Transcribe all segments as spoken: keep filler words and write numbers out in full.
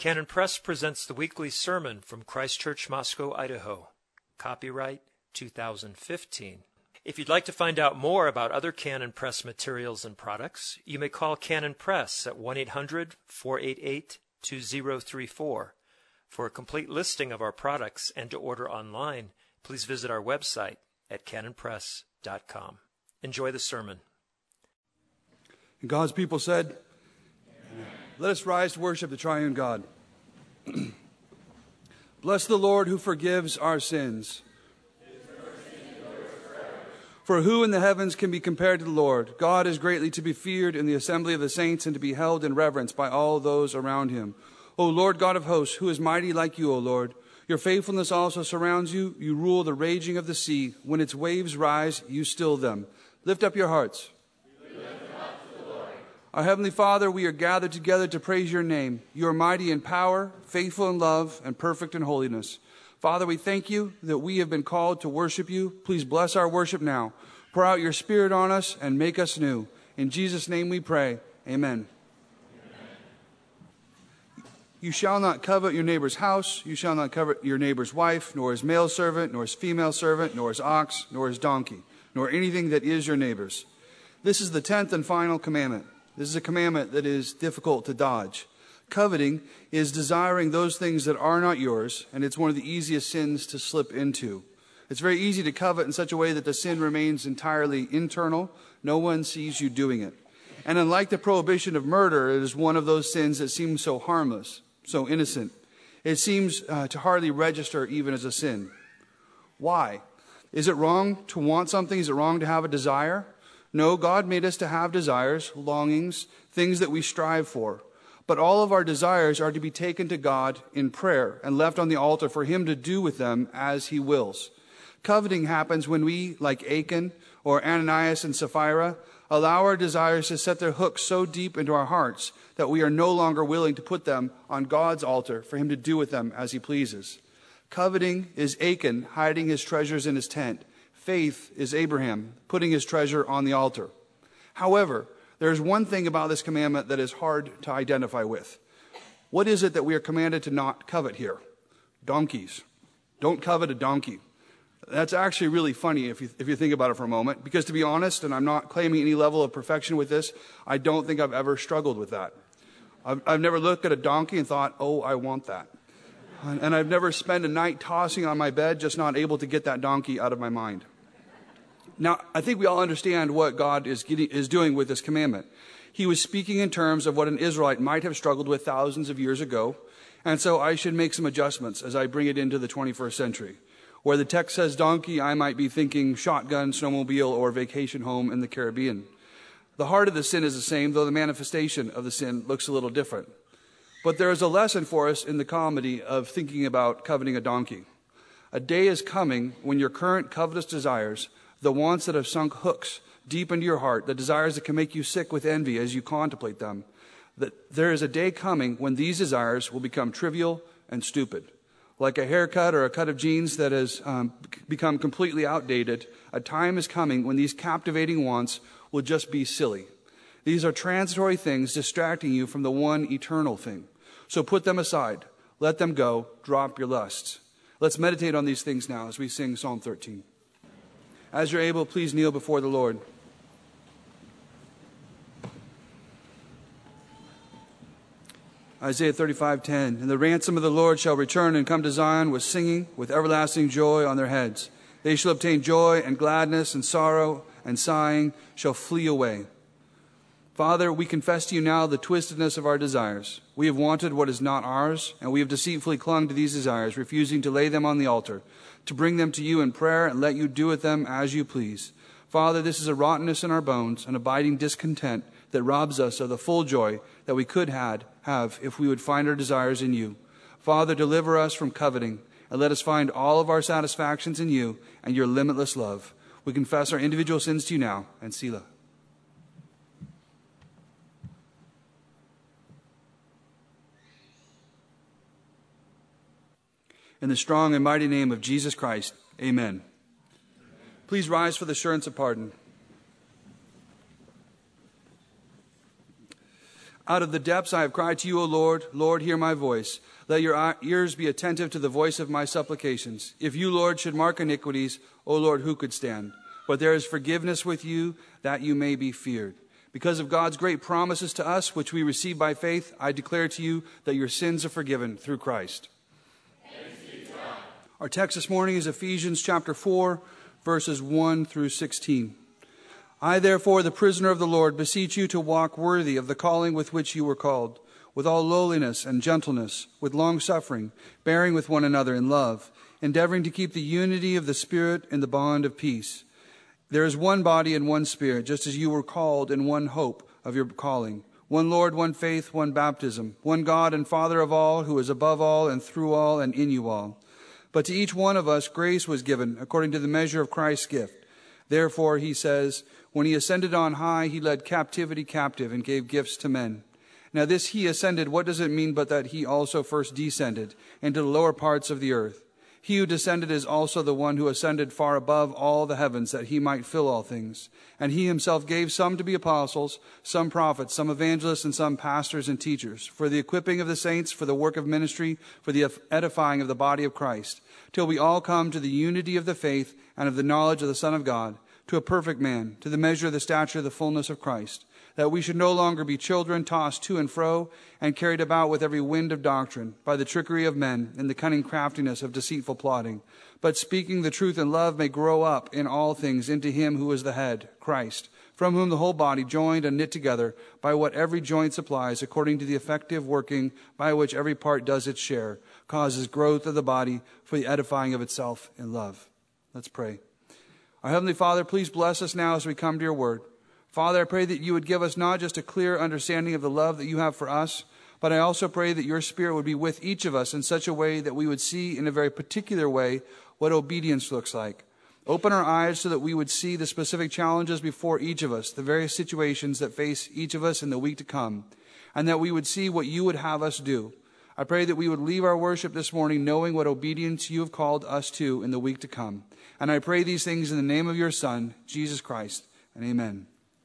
Canon Press presents the weekly sermon from Christ Church, Moscow, Idaho. Copyright two thousand fifteen. If you'd like to find out more about other Canon Press materials and products, you may call Canon Press at one eight hundred, four eight eight, two zero three four. For a complete listing of our products and to order online, please visit our website at canon press dot com. Enjoy the sermon. And God's people said, Amen. Let us rise to worship the triune God. Bless the Lord who forgives our sins. For who in the heavens can be compared to the Lord? God is greatly to be feared in the assembly of the saints and to be held in reverence by all those around him. O Lord God of hosts, who is mighty like you, O Lord? Your faithfulness also surrounds you. You rule the raging of the sea. When its waves rise, you still them. Lift up your hearts. We lift them up to the Lord. Our Heavenly Father, we are gathered together to praise your name. You are mighty in power, faithful in love, and perfect in holiness. Father, we thank you that we have been called to worship you. Please bless our worship now. Pour out your Spirit on us and make us new. In Jesus' name we pray. Amen. You shall not covet your neighbor's house. You shall not covet your neighbor's wife, nor his male servant, nor his female servant, nor his ox, nor his donkey, nor anything that is your neighbor's. This is the tenth and final commandment. This is a commandment that is difficult to dodge. Coveting is desiring those things that are not yours, and it's one of the easiest sins to slip into. It's very easy to covet in such a way that the sin remains entirely internal. No one sees you doing it. And unlike the prohibition of murder, it is one of those sins that seems so harmless, so innocent. It seems uh, to hardly register even as a sin. Why? Is it wrong to want something? Is it wrong to have a desire? No, God made us to have desires, longings, things that we strive for. But all of our desires are to be taken to God in prayer and left on the altar for him to do with them as he wills. Coveting happens when we, like Achan or Ananias and Sapphira, allow our desires to set their hooks so deep into our hearts that we are no longer willing to put them on God's altar for him to do with them as he pleases. Coveting is Achan hiding his treasures in his tent. Faith is Abraham putting his treasure on the altar. However, there is one thing about this commandment that is hard to identify with. What is it that we are commanded to not covet here? Donkeys. Don't covet a donkey. That's actually really funny if you, if you think about it for a moment, because to be honest, and I'm not claiming any level of perfection with this, I don't think I've ever struggled with that. I've, I've never looked at a donkey and thought, oh, I want that. And, and I've never spent a night tossing on my bed, just not able to get that donkey out of my mind. Now, I think we all understand what God is, getting, is doing with this commandment. He was speaking in terms of what an Israelite might have struggled with thousands of years ago, and so I should make some adjustments as I bring it into the twenty-first century. Where the text says donkey, I might be thinking shotgun, snowmobile, or vacation home in the Caribbean. The heart of the sin is the same, though the manifestation of the sin looks a little different. But there is a lesson for us in the comedy of thinking about coveting a donkey. A day is coming when your current covetous desires, the wants that have sunk hooks deep into your heart, the desires that can make you sick with envy as you contemplate them, that there is a day coming when these desires will become trivial and stupid. Like a haircut or a cut of jeans that has um, become completely outdated, a time is coming when these captivating wants will just be silly. These are transitory things distracting you from the one eternal thing. So put them aside. Let them go. Drop your lusts. Let's meditate on these things now as we sing Psalm thirteen. As you're able, please kneel before the Lord. Isaiah thirty-five ten. And the ransom of the Lord shall return and come to Zion with singing, with everlasting joy on their heads. They shall obtain joy and gladness, and sorrow and sighing shall flee away. Father, we confess to you now the twistedness of our desires. We have wanted what is not ours, and we have deceitfully clung to these desires, refusing to lay them on the altar, to bring them to you in prayer and let you do with them as you please. Father, this is a rottenness in our bones, an abiding discontent that robs us of the full joy that we could had, have if we would find our desires in you. Father, deliver us from coveting, and let us find all of our satisfactions in you and your limitless love. We confess our individual sins to you now, and Selah. In the strong and mighty name of Jesus Christ, amen. Please rise for the assurance of pardon. Out of the depths I have cried to you, O Lord. Lord, hear my voice. Let your ears be attentive to the voice of my supplications. If you, Lord, should mark iniquities, O Lord, who could stand? But there is forgiveness with you, that you may be feared. Because of God's great promises to us, which we receive by faith, I declare to you that your sins are forgiven through Christ. Our text this morning is Ephesians chapter four, verses one through sixteen. I, therefore, the prisoner of the Lord, beseech you to walk worthy of the calling with which you were called, with all lowliness and gentleness, with long-suffering, bearing with one another in love, endeavoring to keep the unity of the Spirit in the bond of peace. There is one body and one Spirit, just as you were called in one hope of your calling. One Lord, one faith, one baptism, one God and Father of all, who is above all and through all and in you all. But to each one of us grace was given according to the measure of Christ's gift. Therefore, he says, when he ascended on high, he led captivity captive and gave gifts to men. Now this he ascended, what does it mean but that he also first descended into the lower parts of the earth? He who descended is also the one who ascended far above all the heavens, that he might fill all things. And he himself gave some to be apostles, some prophets, some evangelists, and some pastors and teachers, for the equipping of the saints, for the work of ministry, for the edifying of the body of Christ, till we all come to the unity of the faith and of the knowledge of the Son of God, to a perfect man, to the measure of the stature of the fullness of Christ, that we should no longer be children tossed to and fro and carried about with every wind of doctrine by the trickery of men and the cunning craftiness of deceitful plotting, but speaking the truth in love may grow up in all things into him who is the head, Christ, from whom the whole body, joined and knit together by what every joint supplies, according to the effective working by which every part does its share, causes growth of the body for the edifying of itself in love. Let's pray. Our Heavenly Father, please bless us now as we come to your word. Father, I pray that you would give us not just a clear understanding of the love that you have for us, but I also pray that your Spirit would be with each of us in such a way that we would see in a very particular way what obedience looks like. Open our eyes so that we would see the specific challenges before each of us, the various situations that face each of us in the week to come, and that we would see what you would have us do. I pray that we would leave our worship this morning knowing what obedience you have called us to in the week to come. And I pray these things in the name of your Son, Jesus Christ, and amen.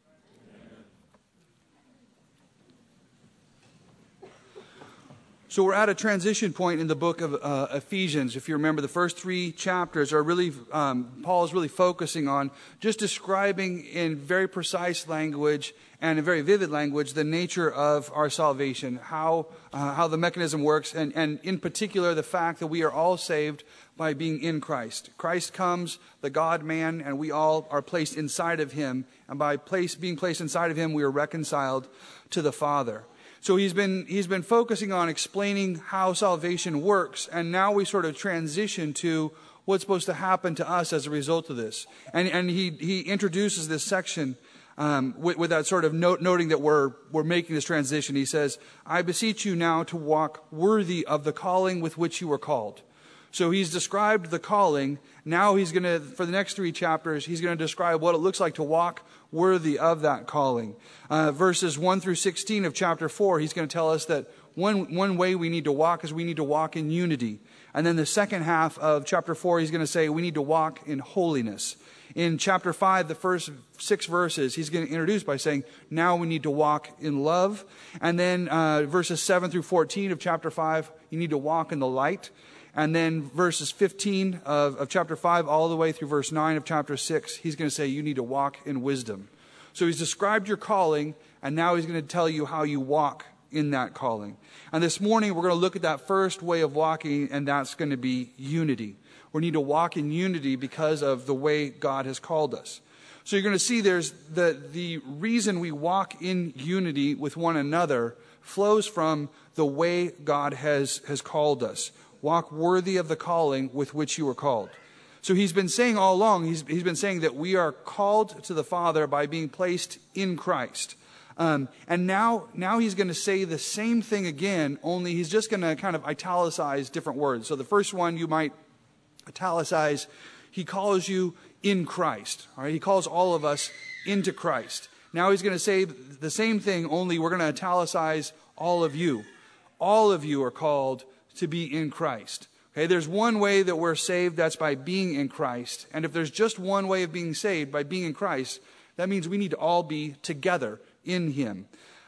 So we're at a transition point in the book of uh, Ephesians. If you remember, the first three chapters are really, um, Paul is really focusing on just describing in very precise language and in very vivid language the nature of our salvation, how uh, how the mechanism works, and, and in particular the fact that we are all saved by being in Christ. Christ comes, the God-man, and we all are placed inside of him. And by place, being placed inside of him, we are reconciled to the Father. So he's been he's been focusing on explaining how salvation works, and now we sort of transition to what's supposed to happen to us as a result of this. And and he he introduces this section um, with, with that sort of note, noting that we're we're making this transition. He says, "I beseech you now to walk worthy of the calling with which you were called." So he's described the calling. Now he's going to, for the next three chapters, he's going to describe what it looks like to walk worthy of that calling. Uh, verses one through sixteen of chapter four, he's going to tell us that one, one way we need to walk is we need to walk in unity. And then the second half of chapter four, he's going to say we need to walk in holiness. In chapter five, the first six verses, he's going to introduce by saying, now we need to walk in love. And then uh, verses seven through fourteen of chapter five, you need to walk in the light. And then verses fifteen of, of chapter five all the way through verse nine of chapter six, he's going to say you need to walk in wisdom. So he's described your calling, and now he's going to tell you how you walk in that calling. And this morning we're going to look at that first way of walking, and that's going to be unity. We need to walk in unity because of the way God has called us. So you're going to see there's the, the reason we walk in unity with one another flows from the way God has, has called us. Walk worthy of the calling with which you were called. So he's been saying all along, he's, he's been saying that we are called to the Father by being placed in Christ. Um, and now, now he's going to say the same thing again, only he's just going to kind of italicize different words. So the first one you might italicize, he calls you in Christ. All right, he calls all of us into Christ. Now he's going to say the same thing, only we're going to italicize all of you. All of you are called to be in Christ. Okay, there's one way that we're saved, that's by being in Christ. And if there's just one way of being saved, by being in Christ, that means we need to all be together in him.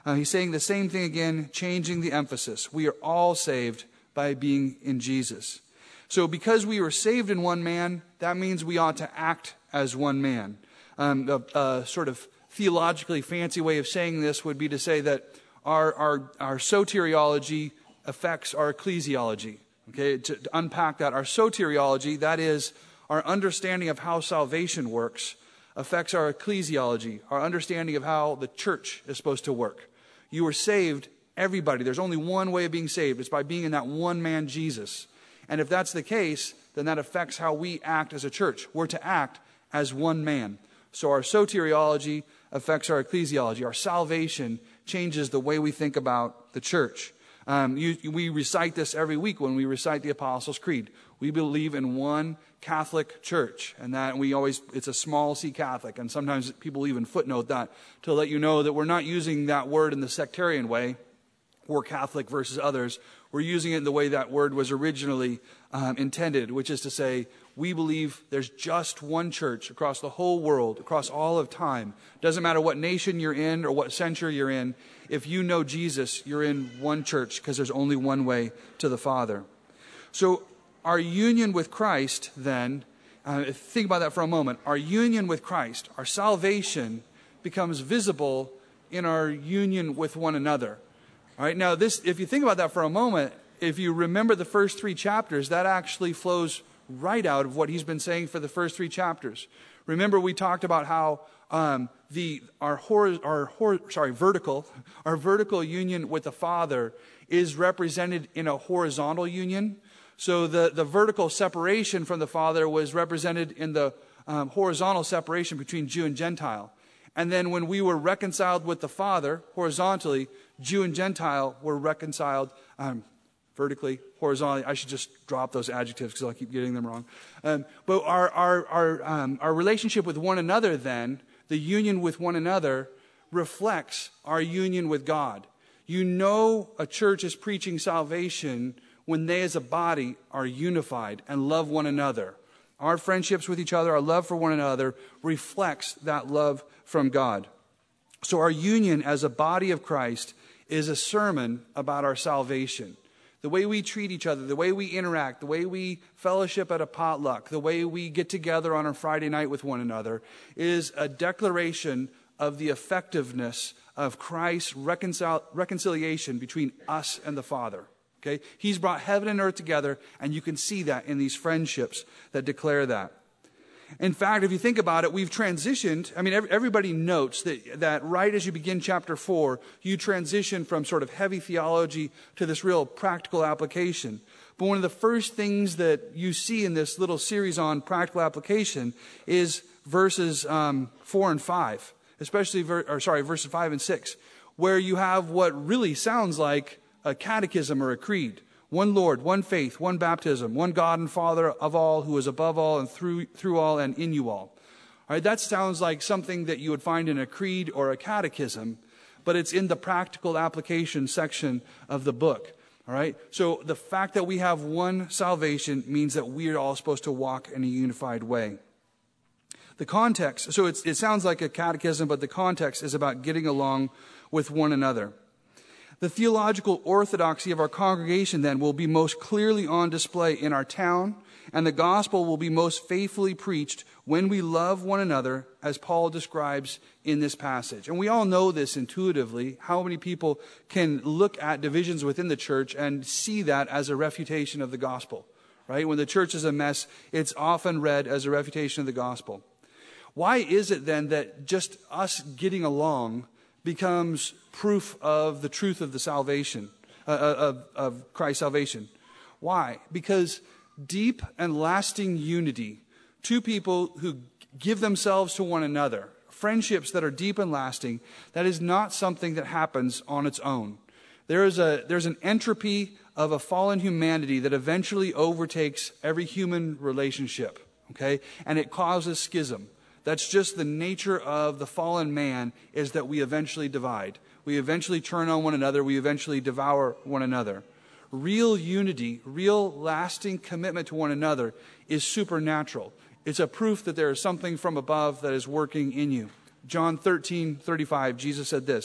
Uh, he's saying the same thing again, changing the emphasis. We are all saved by being in Jesus. So because we were saved in one man, that means we ought to act as one man. Um, a, a sort of theologically fancy way of saying this would be to say that our, our, our soteriology affects our ecclesiology. Okay, to, to unpack that, our soteriology, that is our understanding of how salvation works, affects our ecclesiology, our understanding of how the church is supposed to work. You were saved, everybody. There's only one way of being saved. It's by being in that one man, Jesus. And if that's the case, then that affects how we act as a church. We're to act as one man. So our soteriology affects our ecclesiology. Our salvation changes the way we think about the church. Um, you, we recite this every week when we recite the Apostles' Creed. We believe in one Catholic church, and that we always, it's a small c Catholic, and sometimes people even footnote that to let you know that we're not using that word in the sectarian way, we're Catholic versus others. We're using it in the way that word was originally um, intended, which is to say, we believe there's just one church across the whole world, across all of time. Doesn't matter what nation you're in or what century you're in. If you know Jesus, you're in one church because there's only one way to the Father. So our union with Christ, then, uh, think about that for a moment. Our union with Christ, our salvation becomes visible in our union with one another. All right, now this, if you think about that for a moment, if you remember the first three chapters, that actually flows right out of what he's been saying for the first three chapters. Remember, we talked about how um, the our hor- our hor- sorry vertical our vertical union with the Father is represented in a horizontal union. So the the vertical separation from the Father was represented in the um, horizontal separation between Jew and Gentile. And then when we were reconciled with the Father horizontally, Jew and Gentile were reconciled um, vertically, horizontally. I should just drop those adjectives because I'll keep getting them wrong. Um, but our our our, um, our relationship with one another, then, the union with one another, reflects our union with God. You know a church is preaching salvation when they as a body are unified and love one another. Our friendships with each other, our love for one another, reflects that love from God. So our union as a body of Christ is a sermon about our salvation. The way we treat each other, the way we interact, the way we fellowship at a potluck, the way we get together on a Friday night with one another is a declaration of the effectiveness of Christ's reconcil- reconciliation between us and the Father. Okay? He's brought heaven and earth together, and you can see that in these friendships that declare that. In fact, if you think about it, we've transitioned. I mean, everybody notes that, that right as you begin chapter four, you transition from sort of heavy theology to this real practical application. But one of the first things that you see in this little series on practical application is verses um, four and five, especially, ver- or sorry, verses five and six, where you have what really sounds like a catechism or a creed. One Lord, one faith, one baptism, one God and Father of all, who is above all and through through all and in you all. All right, that sounds like something that you would find in a creed or a catechism, but it's in the practical application section of the book. All right, so the fact that we have one salvation means that we are all supposed to walk in a unified way. The context, so it's, it sounds like a catechism, but the context is about getting along with one another. The theological orthodoxy of our congregation, then, will be most clearly on display in our town, and the gospel will be most faithfully preached when we love one another, as Paul describes in this passage. And we all know this intuitively. How many people can look at divisions within the church and see that as a refutation of the gospel, right? When the church is a mess, it's often read as a refutation of the gospel. Why is it, then, that just us getting along becomes proof of the truth of the salvation, uh, of, of Christ's salvation? Why? Because deep and lasting unity, two people who give themselves to one another, friendships that are deep and lasting, that is not something that happens on its own. There is a, there's an entropy of a fallen humanity that eventually overtakes every human relationship, okay? And it causes schism. That's just the nature of the fallen man, is that we eventually divide. We eventually turn on one another. We eventually devour one another. Real unity, real lasting commitment to one another is supernatural. It's a proof that there is something from above that is working in you. John thirteen thirty-five, Jesus said this,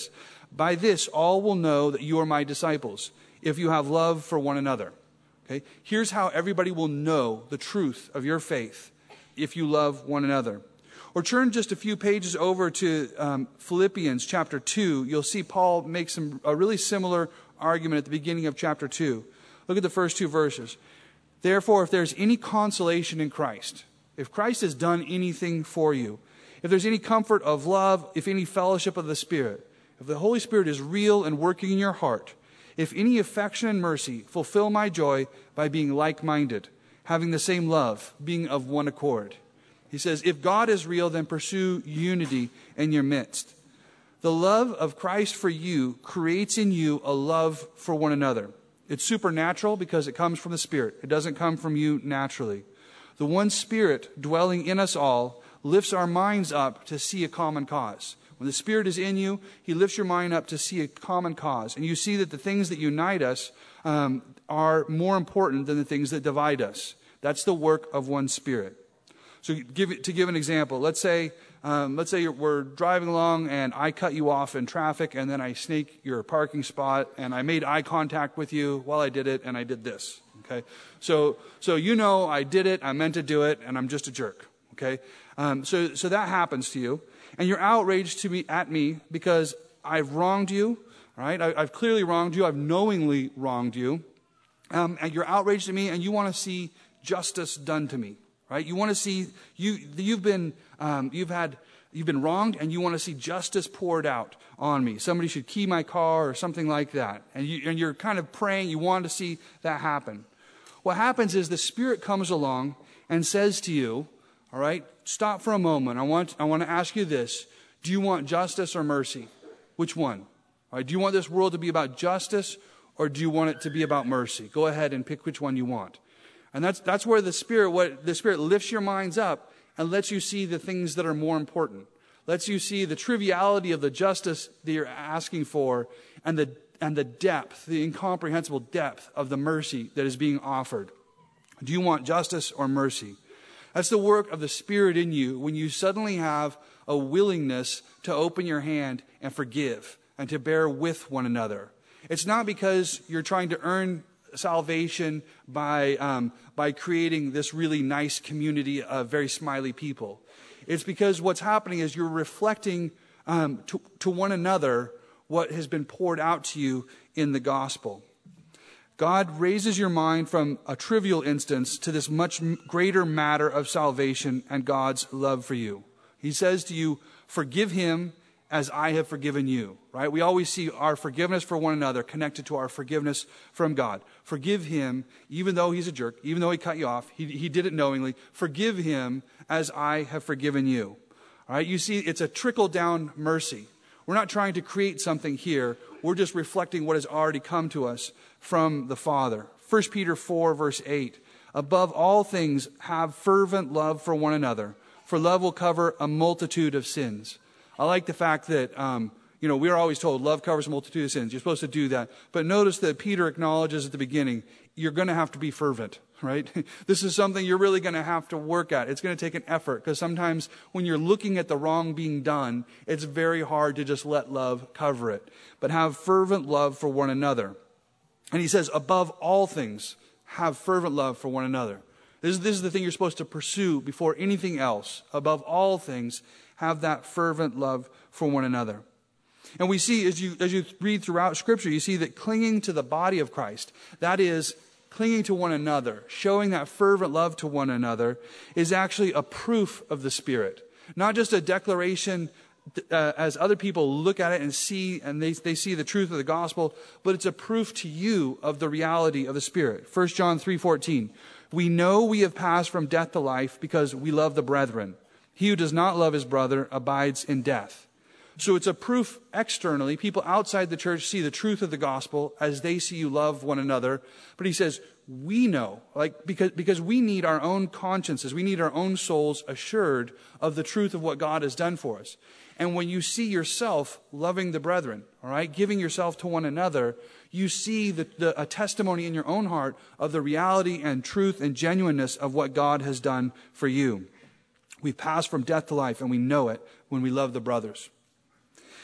By this, all will know that you are my disciples, if you have love for one another. Okay? Here's how everybody will know the truth of your faith, if you love one another. Or turn just a few pages over to um, Philippians chapter two. You'll see Paul make some a really similar argument at the beginning of chapter two. Look at the first two verses. Therefore, if there's any consolation in Christ, if Christ has done anything for you, if there's any comfort of love, if any fellowship of the Spirit, if the Holy Spirit is real and working in your heart, if any affection and mercy, fulfill my joy by being like-minded, having the same love, being of one accord. He says, if God is real, then pursue unity in your midst. The love of Christ for you creates in you a love for one another. It's supernatural because it comes from the Spirit. It doesn't come from you naturally. The one Spirit dwelling in us all lifts our minds up to see a common cause. When the Spirit is in you, He lifts your mind up to see a common cause. And you see that the things that unite us um, are more important than the things that divide us. That's the work of one Spirit. So give, to give an example, let's say um, let's say you're, we're driving along and I cut you off in traffic and then I snake your parking spot and I made eye contact with you while I did it and I did this. Okay, so so you know I did it, I meant to do it, and I'm just a jerk. Okay, um, so so that happens to you, and you're outraged to me at me because I've wronged you. Right, I, I've clearly wronged you. I've knowingly wronged you, um, and you're outraged at me, and you want to see justice done to me. Right? You want to see you you've been um, you've had you've been wronged, and you want to see justice poured out on me. Somebody should key my car or something like that, and you and you're kind of praying. You want to see that happen. What happens is the Spirit comes along and says to you, "All right, stop for a moment. I want I want to ask you this: do you want justice or mercy? Which one? All right, do you want this world to be about justice, or do you want it to be about mercy? Go ahead and pick which one you want." And that's that's where the Spirit, what the Spirit lifts your minds up and lets you see the things that are more important. Lets you see the triviality of the justice that you're asking for and the and the depth, the incomprehensible depth of the mercy that is being offered. Do you want justice or mercy? That's the work of the Spirit in you when you suddenly have a willingness to open your hand and forgive and to bear with one another. It's not because you're trying to earn salvation by um, by creating this really nice community of very smiley people. It's because what's happening is you're reflecting um, to, to one another what has been poured out to you in the gospel. God raises your mind from a trivial instance to this much greater matter of salvation and God's love for you. He says to you, forgive him as I have forgiven you, right? We always see our forgiveness for one another connected to our forgiveness from God. Forgive him, even though he's a jerk, even though he cut you off, he, he did it knowingly. Forgive him as I have forgiven you, all right? You see, it's a trickle-down mercy. We're not trying to create something here. We're just reflecting what has already come to us from the Father. First Peter four, verse eight, above all things, have fervent love for one another, for love will cover a multitude of sins. I like the fact that, um, you know, we're always told love covers a multitude of sins. You're supposed to do that. But notice that Peter acknowledges at the beginning, you're going to have to be fervent, right? This is something you're really going to have to work at. It's going to take an effort because sometimes when you're looking at the wrong being done, it's very hard to just let love cover it. But have fervent love for one another. And he says, above all things, have fervent love for one another. This is, this is the thing you're supposed to pursue before anything else. Above all things, have that fervent love for one another. And we see, as you as you read throughout Scripture, you see that clinging to the body of Christ, that is, clinging to one another, showing that fervent love to one another, is actually a proof of the Spirit. Not just a declaration uh, as other people look at it and see, and they, they see the truth of the gospel, but it's a proof to you of the reality of the Spirit. First John three fourteen, we know we have passed from death to life because we love the brethren. He who does not love his brother abides in death. So it's a proof externally. People outside the church see the truth of the gospel as they see you love one another. But he says, we know, like, because, because we need our own consciences, we need our own souls assured of the truth of what God has done for us. And when you see yourself loving the brethren, all right, giving yourself to one another, you see the, the, a testimony in your own heart of the reality and truth and genuineness of what God has done for you. We pass from death to life, and we know it when we love the brothers.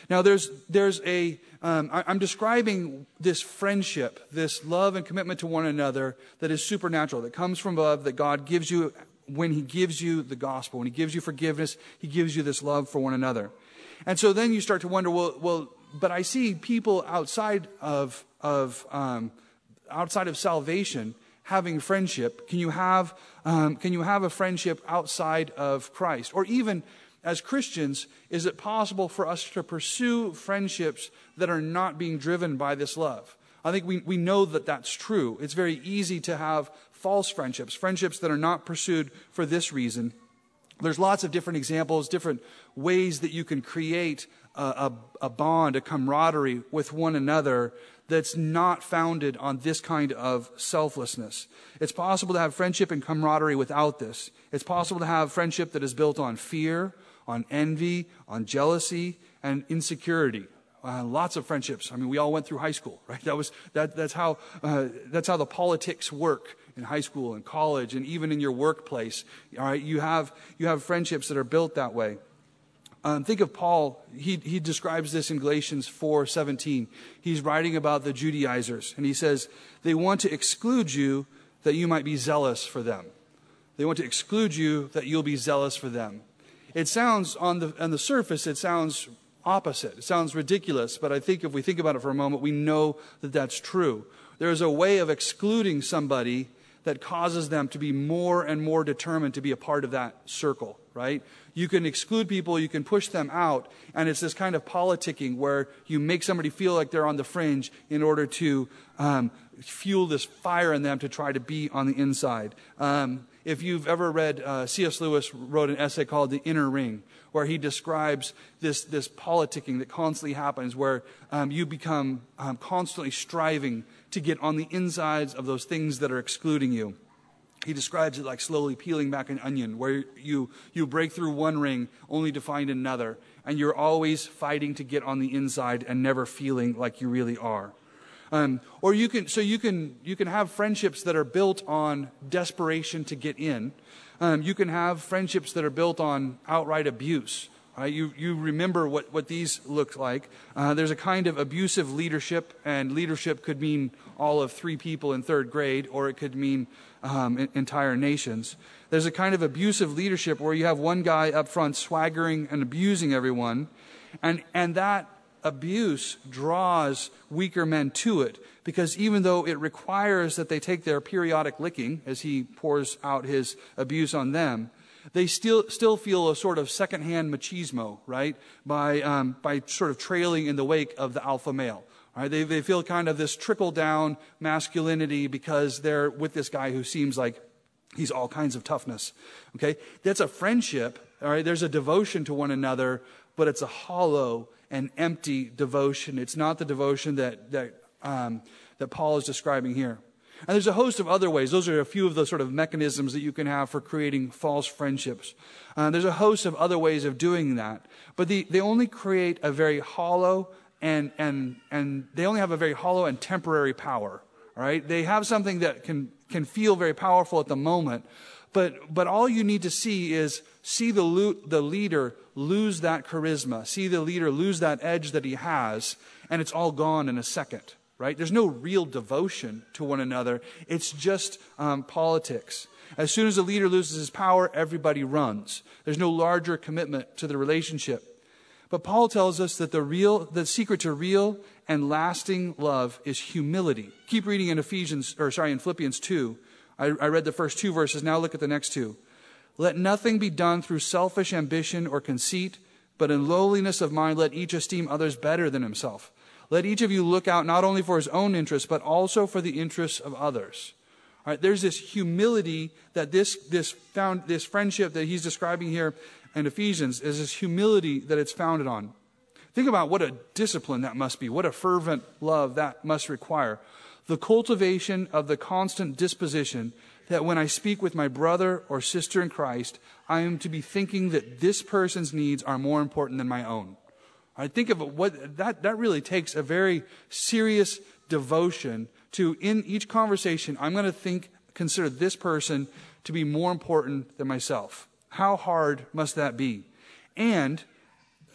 Now, there's there's a um, I, I'm describing this friendship, this love and commitment to one another that is supernatural, that comes from above, that God gives you when He gives you the gospel, when He gives you forgiveness, He gives you this love for one another. And so then you start to wonder, well, well, but I see people outside of of um, outside of salvation having friendship. Can you have um, can you have a friendship outside of Christ, or even as Christians, is it possible for us to pursue friendships that are not being driven by this love? I think we, we know that that's true. It's very easy to have false friendships, friendships that are not pursued for this reason. There's lots of different examples, different ways that you can create a, a, a bond, a camaraderie with one another that's not founded on this kind of selflessness. It's possible to have friendship and camaraderie without this. It's possible to have friendship that is built on fear, on envy, on jealousy, and insecurity. Uh, lots of friendships. I mean, we all went through high school, right? That was that. That's how uh, that's how the politics work in high school and college, and even in your workplace. All right, you have you have friendships that are built that way. Um, think of Paul. He he describes this in Galatians four seventeen. He's writing about the Judaizers, and he says they want to exclude you that you might be zealous for them. They want to exclude you that you'll be zealous for them. It sounds on the on the surface, it sounds opposite. It sounds ridiculous, but I think if we think about it for a moment, we know that that's true. There is a way of excluding somebody that causes them to be more and more determined to be a part of that circle, right? You can exclude people, you can push them out, and it's this kind of politicking where you make somebody feel like they're on the fringe in order to um, fuel this fire in them to try to be on the inside. Um, if you've ever read, uh, C S Lewis wrote an essay called The Inner Ring, where he describes this, this politicking that constantly happens, where um, you become um, constantly striving to get on the insides of those things that are excluding you. He describes it like slowly peeling back an onion, where you, you break through one ring only to find another, and you're always fighting to get on the inside and never feeling like you really are. Um, or you can, so you can, you can have friendships that are built on desperation to get in. Um, you can have friendships that are built on outright abuse. Right? You, you remember what, what these look like. Uh, there's a kind of abusive leadership, and leadership could mean all of three people in third grade, or it could mean um, entire nations. There's a kind of abusive leadership where you have one guy up front swaggering and abusing everyone, and, and that abuse draws weaker men to it, because even though it requires that they take their periodic licking as he pours out his abuse on them, they still still feel a sort of secondhand machismo, right? By um, by sort of trailing in the wake of the alpha male. Right? They they feel kind of this trickle down masculinity because they're with this guy who seems like he's all kinds of toughness. Okay, that's a friendship. All right, there's a devotion to one another, but it's a hollow and empty devotion. It's not the devotion that that um, that Paul is describing here. And there's a host of other ways. Those are a few of the sort of mechanisms that you can have for creating false friendships. Uh, there's a host of other ways of doing that. But the, they only create a very hollow and, and, and they only have a very hollow and temporary power. All right? They have something that can, can feel very powerful at the moment. But, but all you need to see is see the, lo- the leader lose that charisma. See the leader lose that edge that he has. And it's all gone in a second. Right? There's no real devotion to one another. It's just um, politics. As soon as the leader loses his power, everybody runs. There's no larger commitment to the relationship. But Paul tells us that the real, the secret to real and lasting love is humility. Keep reading in Ephesians, or sorry, in Philippians two. I, I read the first two verses. Now look at the next two. Let nothing be done through selfish ambition or conceit, but in lowliness of mind, let each esteem others better than himself. Let each of you look out not only for his own interests, but also for the interests of others. All right, there's this humility that this this found this friendship that he's describing here in Ephesians is this humility that it's founded on. Think about what a discipline that must be, what a fervent love that must require. The cultivation of the constant disposition that when I speak with my brother or sister in Christ, I am to be thinking that this person's needs are more important than my own. I think of what that, that really takes a very serious devotion to, in each conversation, I'm going to think, consider this person to be more important than myself. How hard must that be? And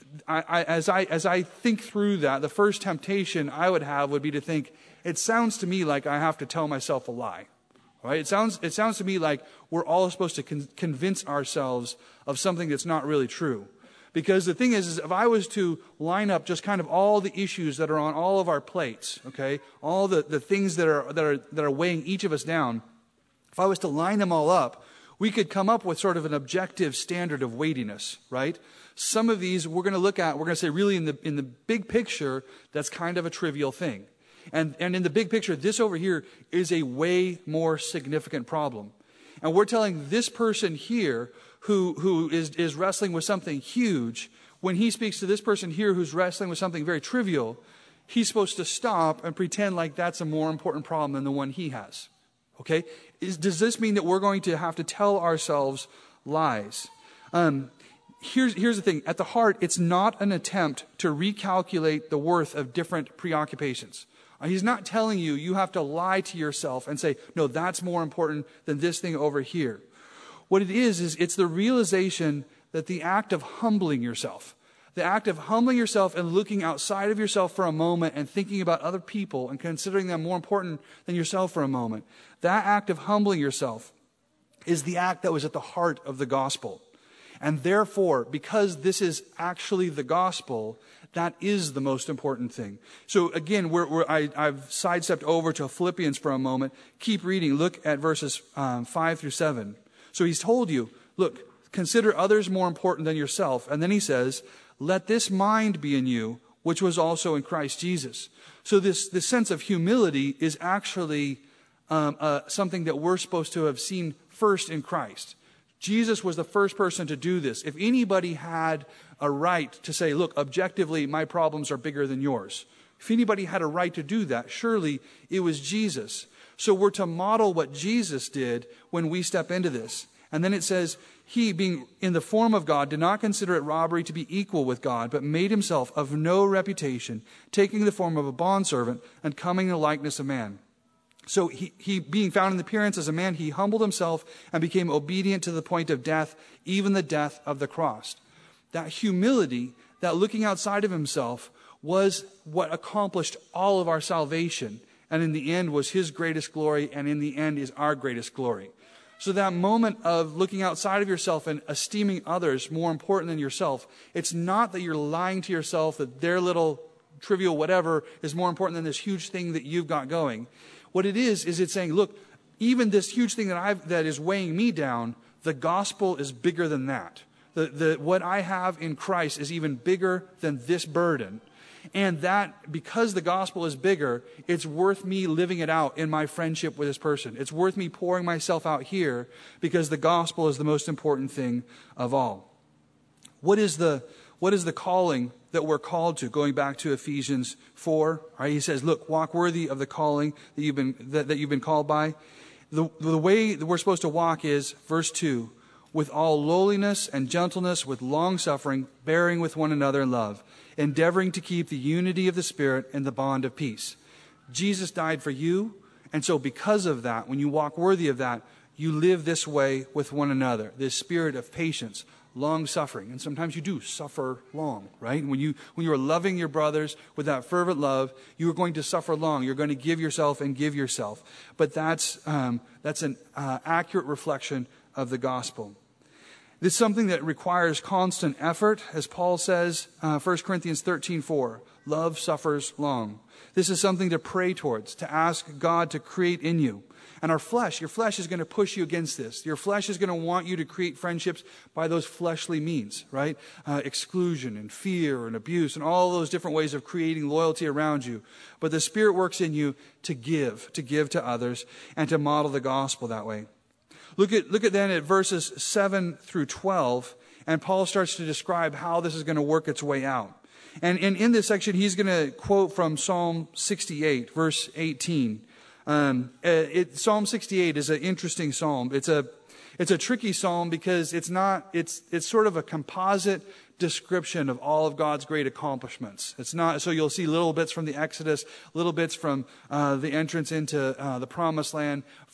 I, I, as I as I think through that, the first temptation I would have would be to think, it sounds to me like I have to tell myself a lie. Right? It sounds it sounds to me like we're all supposed to con- convince ourselves of something that's not really true. Because the thing is, is, if I was to line up just kind of all the issues that are on all of our plates, okay, all the, the things that are that are that are weighing each of us down, if I was to line them all up, we could come up with sort of an objective standard of weightiness, right? Some of these we're going to look at, we're going to say really in the in the big picture, that's kind of a trivial thing. And and in the big picture, this over here is a way more significant problem. And we're telling this person here who who is, is wrestling with something huge, when he speaks to this person here who's wrestling with something very trivial, he's supposed to stop and pretend like that's a more important problem than the one he has. Okay? Is, does this mean that we're going to have to tell ourselves lies? Um, here's, here's the thing. At the heart, it's not an attempt to recalculate the worth of different preoccupations. He's not telling you you have to lie to yourself and say, no, that's more important than this thing over here. What it is, is it's the realization that the act of humbling yourself, the act of humbling yourself and looking outside of yourself for a moment and thinking about other people and considering them more important than yourself for a moment, that act of humbling yourself is the act that was at the heart of the gospel. And therefore, because this is actually the gospel, that is the most important thing. So again, we're, we're, I, I've sidestepped over to Philippians for a moment. Keep reading. Look at verses um, five through seven. So he's told you, look, consider others more important than yourself. And then he says, let this mind be in you, which was also in Christ Jesus. So this, this sense of humility is actually um, uh, something that we're supposed to have seen first in Christ. Jesus was the first person to do this. If anybody had a right to say, look, objectively, my problems are bigger than yours. If anybody had a right to do that, surely it was Jesus. So we're to model what Jesus did when we step into this. And then it says, he, being in the form of God, did not consider it robbery to be equal with God, but made himself of no reputation, taking the form of a bondservant and coming in the likeness of man. So he, he, being found in appearance as a man, he humbled himself and became obedient to the point of death, even the death of the cross. That humility, that looking outside of himself, was what accomplished all of our salvation. And in the end was his greatest glory, and in the end is our greatest glory. So that moment of looking outside of yourself and esteeming others more important than yourself, it's not that you're lying to yourself that their little trivial whatever is more important than this huge thing that you've got going. What it is, is it's saying, look, even this huge thing that I've, that is weighing me down, the gospel is bigger than that. The, the, what I have in Christ is even bigger than this burden. And that, because the gospel is bigger, it's worth me living it out in my friendship with this person. It's worth me pouring myself out here because the gospel is the most important thing of all. What is the, what is the calling that we're called to? Going back to Ephesians four, right? He says, look, walk worthy of the calling that you've been, that, that you've been called by. The, the way that we're supposed to walk is, verse two, with all lowliness and gentleness, with long suffering, bearing with one another in love, endeavoring to keep the unity of the Spirit in the bond of peace. Jesus died for you, and so because of that, when you walk worthy of that, you live this way with one another, this spirit of patience, long suffering. And sometimes you do suffer long, right? When you when you are loving your brothers with that fervent love, you are going to suffer long. You're going to give yourself and give yourself. But that's um, that's an uh, accurate reflection of the gospel. This is something that requires constant effort, as Paul says, uh, First Corinthians thirteen four, love suffers long. This is something to pray towards, to ask God to create in you. And our flesh, your flesh is going to push you against this. Your flesh is going to want you to create friendships by those fleshly means, right? Uh, exclusion and fear and abuse and all those different ways of creating loyalty around you. But the Spirit works in you to give, to give to others and to model the gospel that way. Look at, look at then at verses seven through twelve, and Paul starts to describe how this is going to work its way out. And, and in this section, he's going to quote from Psalm sixty-eight, verse eighteen. Um, it, Psalm sixty-eight is an interesting psalm. It's a, it's a tricky psalm because it's not, it's, it's sort of a composite description of all of God's great accomplishments. It's not, so you'll see little bits from the Exodus, little bits from uh, the entrance into uh, the Promised Land,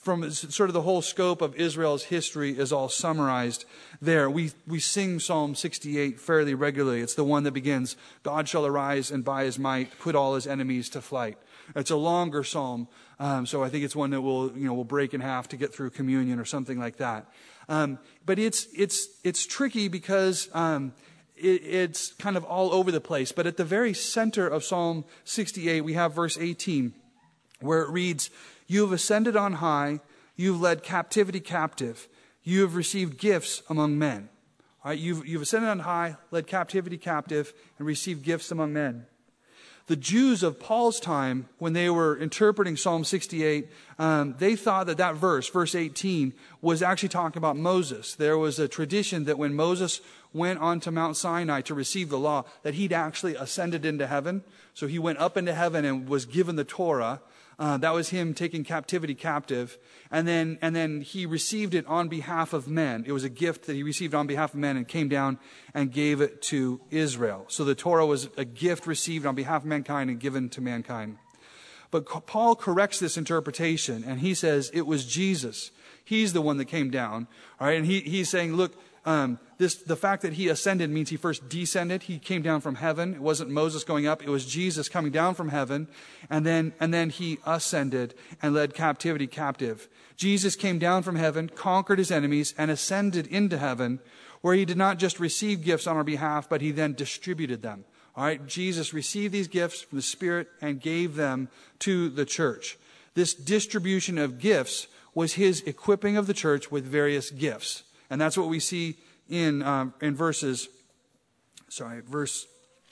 from sort of the whole scope of Israel's history is all summarized there. We we sing Psalm sixty-eight fairly regularly. It's the one that begins, God shall arise and by his might put all his enemies to flight. It's a longer psalm, um, so I think it's one that we'll you know we'll break in half to get through communion or something like that. Um, but it's it's it's tricky because um, it, it's kind of all over the place. But at the very center of Psalm sixty-eight, we have verse eighteen, where it reads, "You have ascended on high, you have led captivity captive, you have received gifts among men." All right, you've you've ascended on high, led captivity captive, and received gifts among men. The Jews of Paul's time, when they were interpreting Psalm sixty-eight, um, they thought that that verse, verse eighteen, was actually talking about Moses. There was a tradition that when Moses went onto Mount Sinai to receive the law, that he'd actually ascended into heaven. So he went up into heaven and was given the Torah. Uh, that was him taking captivity captive. And then, and then he received it on behalf of men. It was a gift that he received on behalf of men and came down and gave it to Israel. So the Torah was a gift received on behalf of mankind and given to mankind. But Paul corrects this interpretation and he says it was Jesus. He's the one that came down. All right. And he, he's saying, look, Um, this, the fact that he ascended means he first descended. He came down from heaven. It wasn't Moses going up. It was Jesus coming down from heaven. And then, and then he ascended and led captivity captive. Jesus came down from heaven, conquered his enemies, and ascended into heaven, where he did not just receive gifts on our behalf, but he then distributed them. All right. Jesus received these gifts from the Spirit and gave them to the church. This distribution of gifts was his equipping of the church with various gifts. And that's what we see in um, in verses, sorry, verse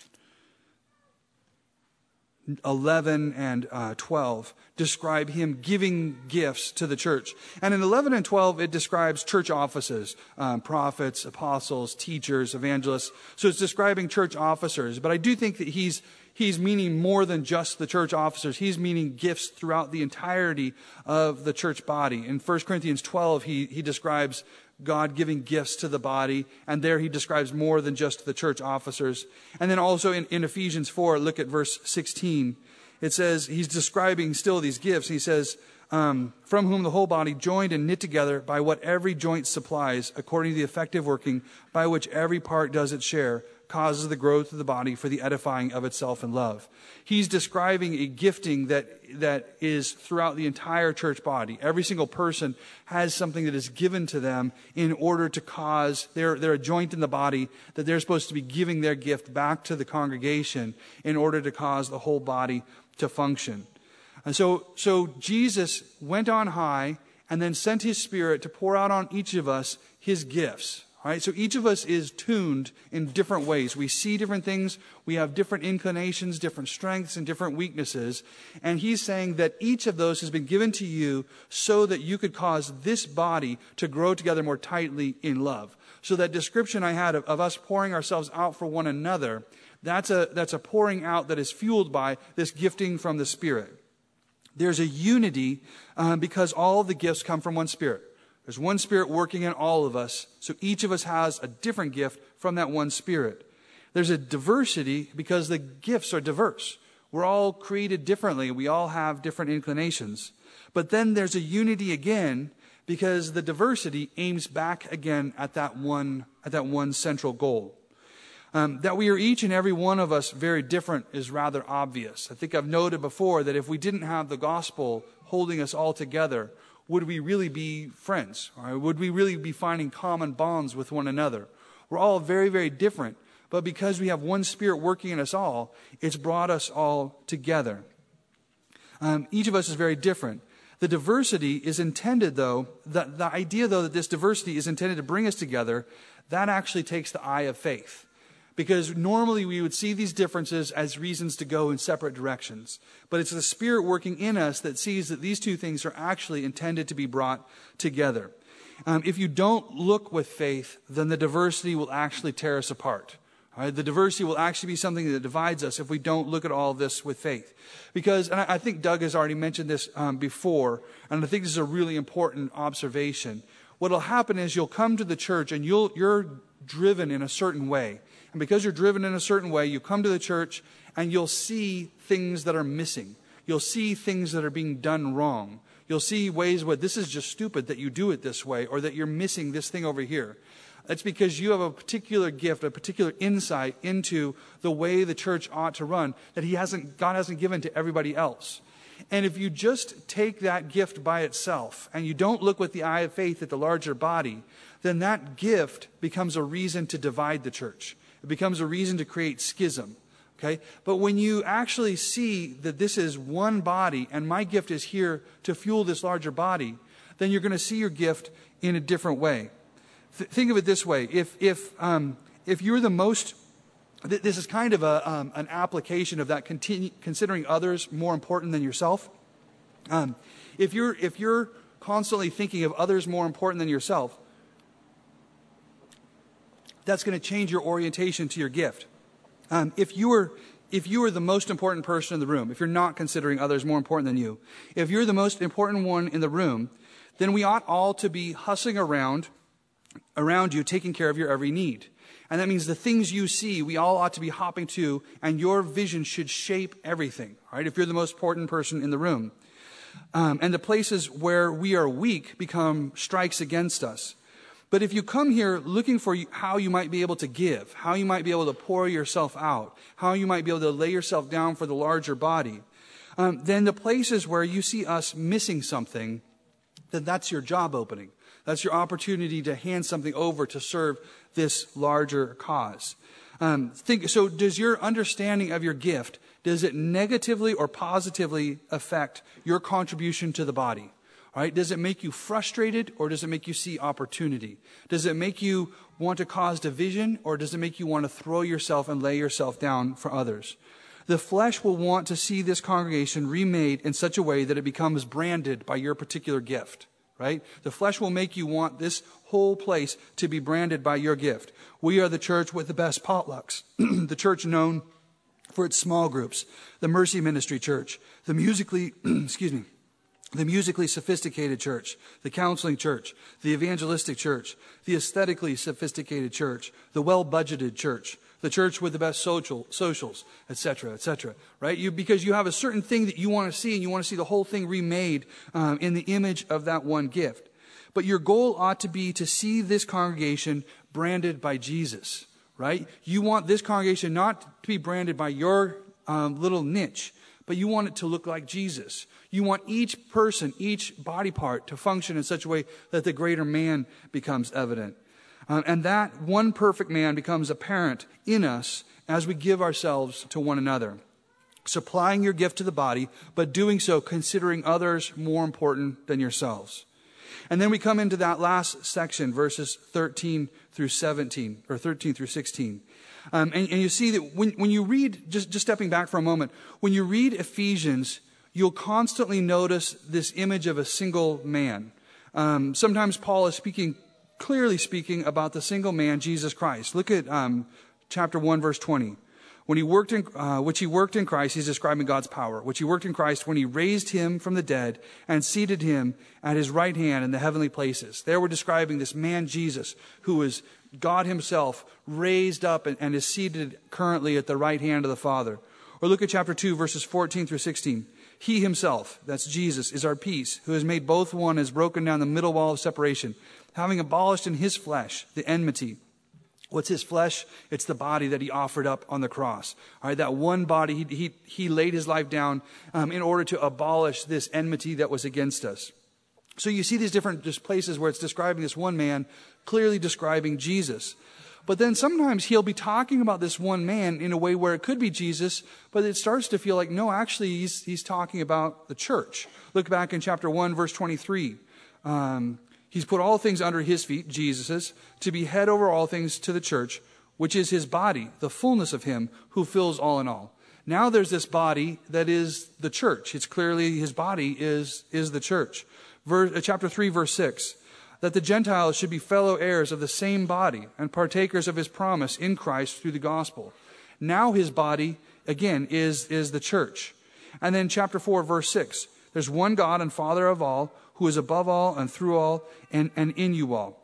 eleven and uh, twelve describe him giving gifts to the church. And in eleven and twelve, it describes church offices, um, prophets, apostles, teachers, evangelists. So it's describing church officers. But I do think that he's He's meaning more than just the church officers. He's meaning gifts throughout the entirety of the church body. In First Corinthians twelve, he, he describes God giving gifts to the body. And there he describes more than just the church officers. And then also in, in Ephesians four, look at verse sixteen. It says, he's describing still these gifts. He says, um, from whom the whole body joined and knit together by what every joint supplies, according to the effective working by which every part does its share, causes the growth of the body for the edifying of itself in love. He's describing a gifting that that is throughout the entire church body. Every single person has something that is given to them in order to cause, they're, they're a joint in the body, that they're supposed to be giving their gift back to the congregation in order to cause the whole body to function. And so, so Jesus went on high and then sent his Spirit to pour out on each of us his gifts. All right, so each of us is tuned in different ways. We see different things. We have different inclinations, different strengths, and different weaknesses. And he's saying that each of those has been given to you so that you could cause this body to grow together more tightly in love. So that description I had of, of us pouring ourselves out for one another, that's a, that's a pouring out that is fueled by this gifting from the Spirit. There's a unity um, because all of the gifts come from one Spirit. There's one Spirit working in all of us, so each of us has a different gift from that one Spirit. There's a diversity because the gifts are diverse. We're all created differently. We all have different inclinations. But then there's a unity again because the diversity aims back again at that one, at that one central goal. Um, that we are each and every one of us very different is rather obvious. I think I've noted before that if we didn't have the gospel holding us all together, would we really be friends? Or would we really be finding common bonds with one another? We're all very, very different. But because we have one Spirit working in us all, it's brought us all together. Um, each of us is very different. The diversity is intended, though, the, the idea, though, that this diversity is intended to bring us together, that actually takes the eye of faith. Because normally we would see these differences as reasons to go in separate directions. But it's the Spirit working in us that sees that these two things are actually intended to be brought together. Um, if you don't look with faith, then the diversity will actually tear us apart. All right? The diversity will actually be something that divides us if we don't look at all of this with faith. Because, and I, I think Doug has already mentioned this um, before, and I think this is a really important observation. What will happen is you'll come to the church and you'll, you're driven in a certain way. And because you're driven in a certain way, you come to the church and you'll see things that are missing. You'll see things that are being done wrong. you'll see ways where this is just stupid that you do it this way, or that you're missing this thing over here. That's because you have a particular gift, a particular insight into the way the church ought to run that he hasn't, God hasn't given to everybody else. And if you just take that gift by itself and you don't look with the eye of faith at the larger body, then that gift becomes a reason to divide the church. It becomes a reason to create schism. Okay? But when you actually see that this is one body and my gift is here to fuel this larger body, then you're going to see your gift in a different way. Th- think of it this way. If, if, um, if you're the most... This is kind of a, um, an application of that continue, considering others more important than yourself. Um, if you're if you're constantly thinking of others more important than yourself, that's going to change your orientation to your gift. Um, if you are if you are the most important person in the room, if you're not considering others more important than you, if you're the most important one in the room, then we ought all to be hustling around around you, taking care of your every need. And that means the things you see, we all ought to be hopping to, and your vision should shape everything, right? If you're the most important person in the room. Um, and the places where we are weak become strikes against us. But if you come here looking for how you might be able to give, how you might be able to pour yourself out, how you might be able to lay yourself down for the larger body, um, then the places where you see us missing something, then that's your job opening. That's your opportunity to hand something over to serve this larger cause. Um, think, so does your understanding of your gift, does it negatively or positively affect your contribution to the body? All right? Does it make you frustrated, or does it make you see opportunity? Does it make you want to cause division, or does it make you want to throw yourself and lay yourself down for others? The flesh will want to see this congregation remade in such a way that it becomes branded by your particular gift. Right? The flesh will make you want this whole place to be branded by your gift. We are the church with the best potlucks. The church known for its small groups. The Mercy Ministry Church. The musically, excuse me, the musically sophisticated church. The counseling church. The evangelistic church. The aesthetically sophisticated church. The well-budgeted church. The church with the best social socials, et cetera, et cetera. Right? You because you have a certain thing that you want to see, and you want to see the whole thing remade um, in the image of that one gift. But your goal ought to be to see this congregation branded by Jesus. Right? You want this congregation not to be branded by your um, little niche, but you want it to look like Jesus. You want each person, each body part to function in such a way that the greater man becomes evident. Uh, and that one perfect man becomes apparent in us as we give ourselves to one another. Supplying your gift to the body, but doing so considering others more important than yourselves. And then we come into that last section, verses thirteen through seventeen, or thirteen through sixteen. Um, and, and you see that when, when you read, just, just stepping back for a moment, when you read Ephesians, you'll constantly notice this image of a single man. Um, sometimes Paul is speaking clearly speaking about the single man, Jesus Christ. Look at um, chapter one, verse twenty. When he worked in, uh, which he worked in Christ, he's describing God's power, which he worked in Christ when he raised him from the dead and seated him at his right hand in the heavenly places. There we're describing this man, Jesus, who is God himself raised up and, and is seated currently at the right hand of the Father. Or look at chapter two, verses fourteen through sixteen. He himself, that's Jesus, is our peace, who has made both one, has broken down the middle wall of separation, having abolished in his flesh the enmity. What's his flesh? It's the body that he offered up on the cross. All right, that one body, he he, he laid his life down um, in order to abolish this enmity that was against us. So you see these different just places where it's describing this one man, clearly describing Jesus. But then sometimes he'll be talking about this one man in a way where it could be Jesus, but it starts to feel like, no, actually he's, he's talking about the church. Look back in chapter one, verse twenty-three. Um, he's put all things under his feet, Jesus's, to be head over all things to the church, which is his body, the fullness of him who fills all in all. Now there's this body that is the church. It's clearly his body is, is the church. Verse, uh, chapter three, verse six. That the Gentiles should be fellow heirs of the same body and partakers of his promise in Christ through the gospel. Now his body, again, is, is the church. And then chapter four, verse six. There's one God and Father of all, who is above all and through all and, and in you all.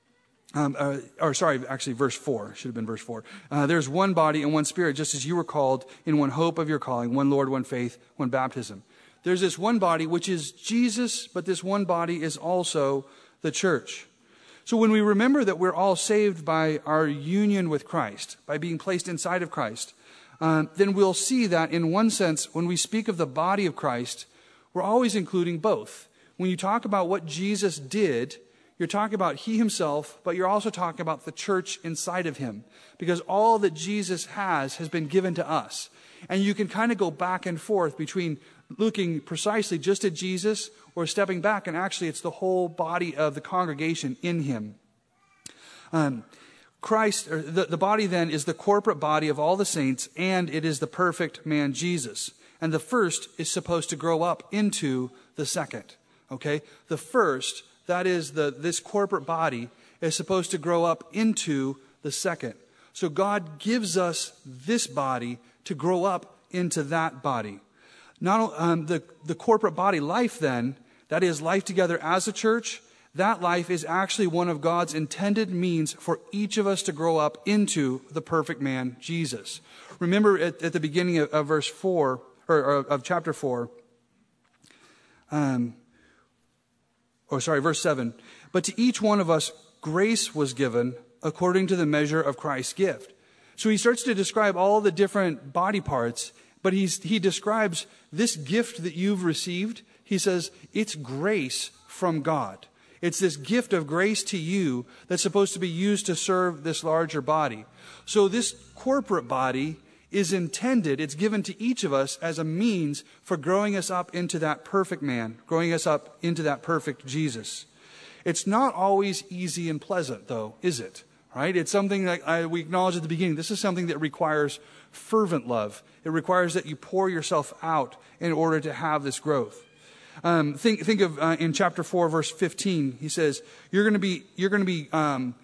Um, uh, or sorry, actually verse four. Should have been verse four. Uh, there's one body and one spirit, just as you were called in one hope of your calling, one Lord, one faith, one baptism. There's this one body, which is Jesus, but this one body is also the church. So when we remember that we're all saved by our union with Christ, by being placed inside of Christ, uh, then we'll see that in one sense, when we speak of the body of Christ, we're always including both. When you talk about what Jesus did, you're talking about he himself, but you're also talking about the church inside of him. Because all that Jesus has has been given to us. And you can kind of go back and forth between looking precisely just at Jesus or stepping back, and actually it's the whole body of the congregation in him. Um, Christ, or the, the body then is the corporate body of all the saints, and it is the perfect man Jesus. And the first is supposed to grow up into the second. Okay? The first, that is the this corporate body, is supposed to grow up into the second. So God gives us this body to grow up into that body. Not um, the, the corporate body life then, that is life together as a church, that life is actually one of God's intended means for each of us to grow up into the perfect man, Jesus. Remember at, at the beginning of, of verse four, or, or of chapter four, um, or sorry, verse seven. But to each one of us grace was given according to the measure of Christ's gift. So he starts to describe all the different body parts, but he's, he describes this gift that you've received. He says it's grace from God. It's this gift of grace to you that's supposed to be used to serve this larger body. So this corporate body is intended, it's given to each of us as a means for growing us up into that perfect man, growing us up into that perfect Jesus. It's not always easy and pleasant, though, is it? Right? It's something that I, we acknowledge at the beginning. This is something that requires fervent love. It requires that you pour yourself out in order to have this growth. Um, think, think of uh, in chapter four, verse fifteen. He says you're going to be you're going to be um,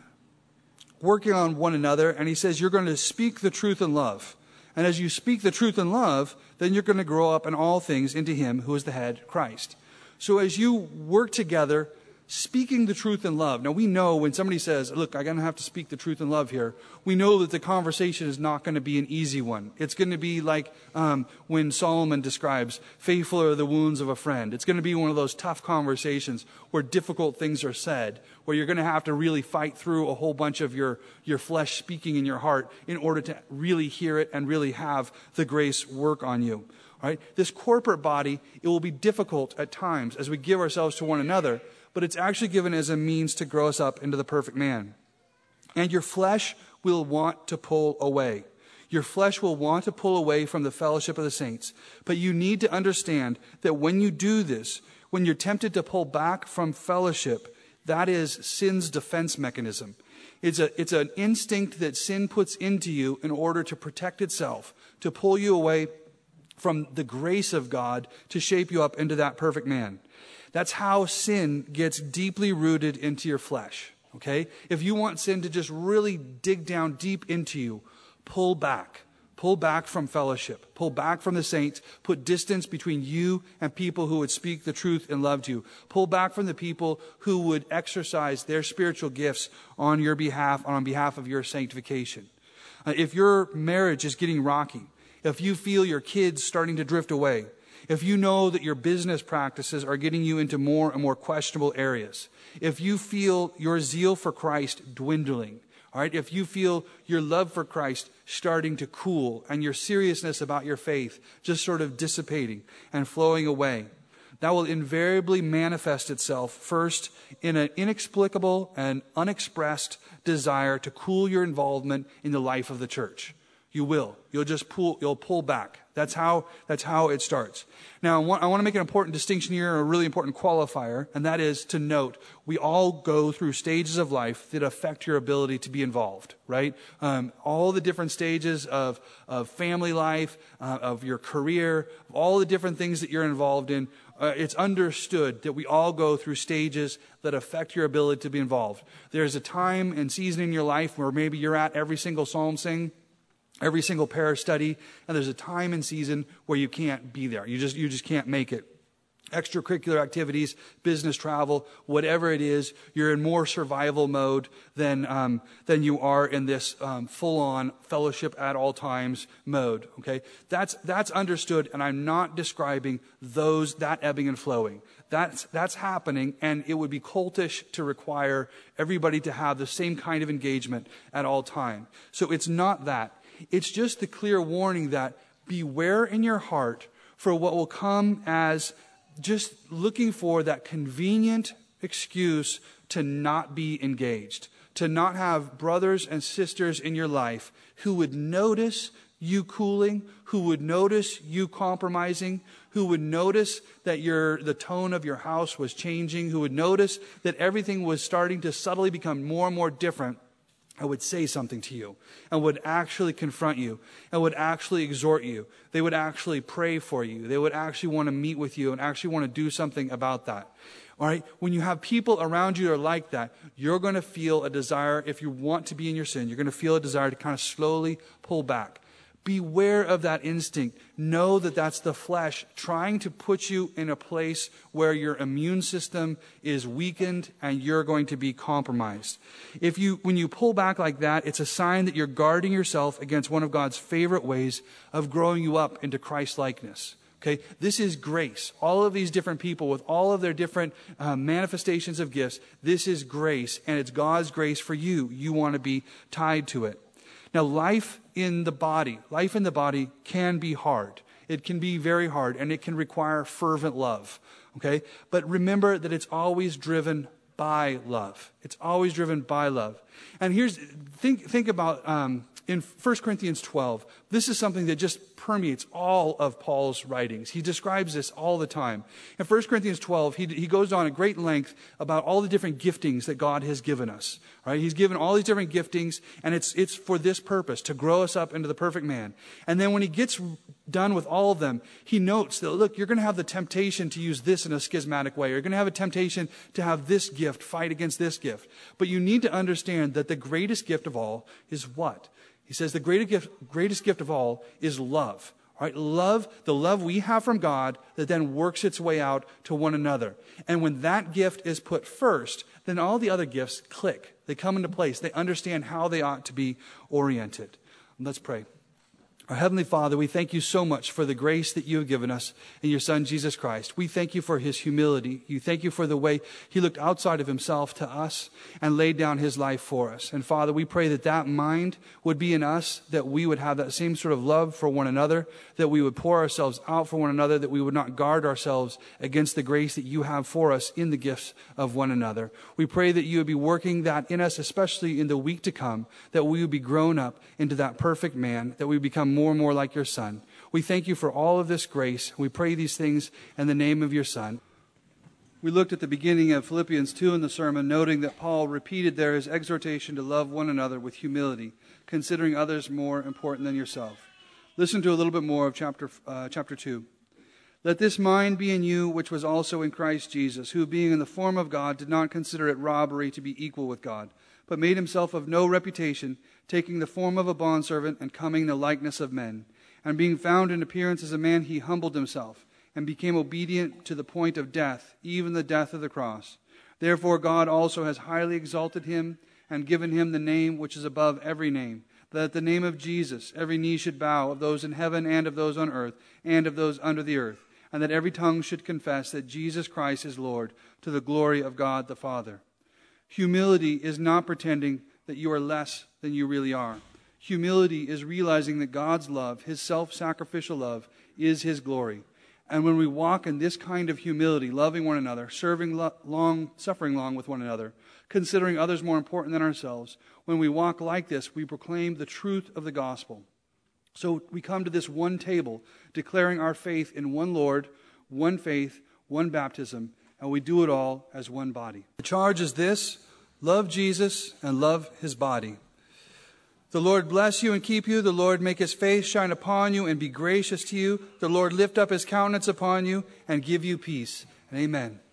working on one another, and he says you're going to speak the truth in love. And as you speak the truth in love, then you're going to grow up in all things into him who is the head, Christ. So as you work together, speaking the truth in love. Now we know when somebody says, look, I'm going to have to speak the truth in love here, we know that the conversation is not going to be an easy one. It's going to be like um, when Solomon describes, faithful are the wounds of a friend. It's going to be one of those tough conversations where difficult things are said, where you're going to have to really fight through a whole bunch of your, your flesh speaking in your heart in order to really hear it and really have the grace work on you. All right? This corporate body, it will be difficult at times as we give ourselves to one another, but it's actually given as a means to grow us up into the perfect man. And your flesh will want to pull away. Your flesh will want to pull away from the fellowship of the saints. But you need to understand that when you do this, when you're tempted to pull back from fellowship, that is sin's defense mechanism. It's a, it's an instinct that sin puts into you in order to protect itself, to pull you away from the grace of God to shape you up into that perfect man. That's how sin gets deeply rooted into your flesh, okay? If you want sin to just really dig down deep into you, pull back. Pull back from fellowship. Pull back from the saints. Put distance between you and people who would speak the truth and love you. Pull back from the people who would exercise their spiritual gifts on your behalf, on behalf of your sanctification. Uh, if your marriage is getting rocky, if you feel your kids starting to drift away, if you know that your business practices are getting you into more and more questionable areas, if you feel your zeal for Christ dwindling, all right, if you feel your love for Christ starting to cool and your seriousness about your faith just sort of dissipating and flowing away, that will invariably manifest itself first in an inexplicable and unexpressed desire to cool your involvement in the life of the church. You will. You'll just pull, you'll pull back. That's how, that's how it starts. Now, I want, I want to make an important distinction here, a really important qualifier, and that is to note, we all go through stages of life that affect your ability to be involved, right? Um, all the different stages of, of family life, uh, of your career, all the different things that you're involved in, uh, it's understood that we all go through stages that affect your ability to be involved. There's a time and season in your life where maybe you're at every single psalm sing, every single prayer study, and there's a time and season where you can't be there. You just you just can't make it. extracurricular activities, business travel, whatever it is, you're in more survival mode than um, than you are in this um, full-on fellowship at all times mode. Okay, that's that's understood, and I'm not describing those that ebbing and flowing. That's that's happening, and it would be cultish to require everybody to have the same kind of engagement at all time. So it's not that. It's just the clear warning that beware in your heart for what will come as just looking for that convenient excuse to not be engaged, to not have brothers and sisters in your life who would notice you cooling, who would notice you compromising, who would notice that your the tone of your house was changing, who would notice that everything was starting to subtly become more and more different, and would say something to you, and would actually confront you, and would actually exhort you. They would actually pray for you. They would actually want to meet with you and actually want to do something about that. All right? When you have people around you that are like that, you're going to feel a desire, if you want to be in your sin, you're going to feel a desire to kind of slowly pull back. Beware of that instinct. Know that that's the flesh trying to put you in a place where your immune system is weakened and you're going to be compromised. If you, when you pull back like that, it's a sign that you're guarding yourself against one of God's favorite ways of growing you up into Christ-likeness. Okay, this is grace. All of these different people with all of their different uh, manifestations of gifts, this is grace, and it's God's grace for you. You want to be tied to it. Now, life in the body, life in the body can be hard. It can be very hard, and it can require fervent love. Okay? But remember that it's always driven by love. It's always driven by love. And here's, think, think about, um, in First Corinthians twelve, this is something that just permeates all of Paul's writings. He describes this all the time. In First Corinthians twelve, he, he goes on at great length about all the different giftings that God has given us. Right? He's given all these different giftings, and it's it's for this purpose, to grow us up into the perfect man. And then when he gets done with all of them, he notes that, look, you're going to have the temptation to use this in a schismatic way. You're going to have a temptation to have this gift fight against this gift. But you need to understand that the greatest gift of all is what? He says the greatest gift, greatest gift of all is love. All right? Love, the love we have from God that then works its way out to one another. And when that gift is put first, then all the other gifts click. They come into place. They understand how they ought to be oriented. Let's pray. Our Heavenly Father, we thank you so much for the grace that you have given us in your Son, Jesus Christ. We thank you for his humility. You thank you for the way he looked outside of himself to us and laid down his life for us. And Father, we pray that that mind would be in us, that we would have that same sort of love for one another, that we would pour ourselves out for one another, that we would not guard ourselves against the grace that you have for us in the gifts of one another. We pray that you would be working that in us, especially in the week to come, that we would be grown up into that perfect man, that we would become more more and more like your Son. We thank you for all of this grace. We pray these things in the name of your Son. We looked at the beginning of Philippians two in the sermon, noting that Paul repeated there his exhortation to love one another with humility, considering others more important than yourself. Listen to a little bit more of chapter uh, chapter two. Let this mind be in you, which was also in Christ Jesus, who being in the form of God did not consider it robbery to be equal with God, but made himself of no reputation, taking the form of a bondservant and coming in the likeness of men. And being found in appearance as a man, he humbled himself and became obedient to the point of death, even the death of the cross. Therefore God also has highly exalted him and given him the name which is above every name, that at the name of Jesus every knee should bow, of those in heaven and of those on earth and of those under the earth, and that every tongue should confess that Jesus Christ is Lord, to the glory of God the Father. Humility is not pretending that you are less than you really are. Humility is realizing that God's love, his self-sacrificial love, is his glory. And when we walk in this kind of humility, loving one another, serving lo- long, suffering long with one another, considering others more important than ourselves, when we walk like this, we proclaim the truth of the gospel. So we come to this one table, declaring our faith in one Lord, one faith, one baptism, and we do it all as one body. The charge is this: love Jesus and love his body. The Lord bless you and keep you. The Lord make his face shine upon you and be gracious to you. The Lord lift up his countenance upon you and give you peace. And amen.